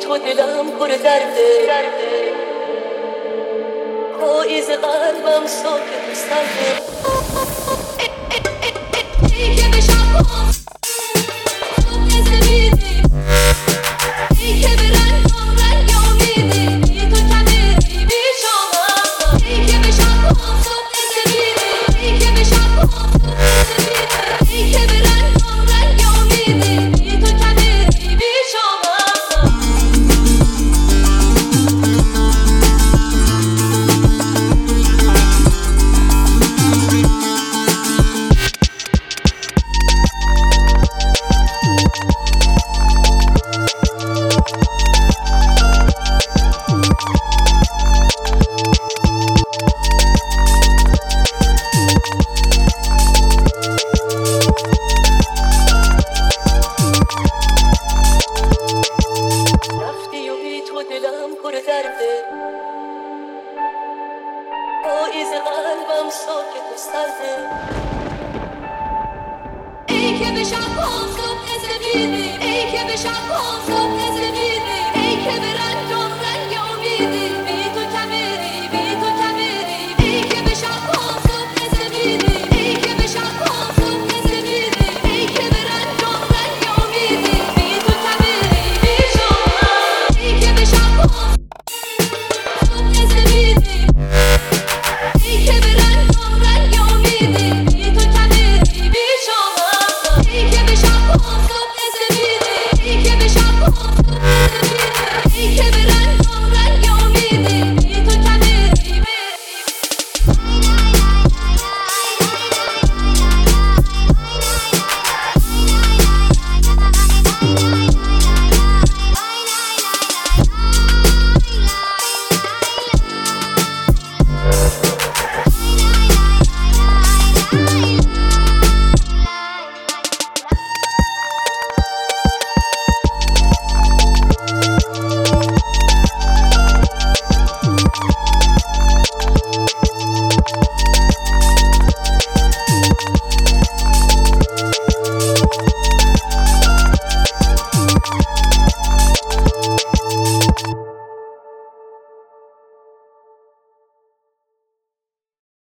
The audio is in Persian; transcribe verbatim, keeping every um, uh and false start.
تو دلم پر درده، پاییز قلبم ساکت و سرده. ای که به شب ها صبح زمیدی، ای که به رنگام رنگ امیدی، بی تو کمه بی شامم. ای که به شب ها صبح زمیدی، ای که به شب ها صبح زمیدی، ای که به رنگام رنگ امیدی، بی تو کمه بی شامم. دلم پر درده، پاییز قلبم ساکت و سرده. ای که به شب ها صبح زمیدی، ای که به شب ها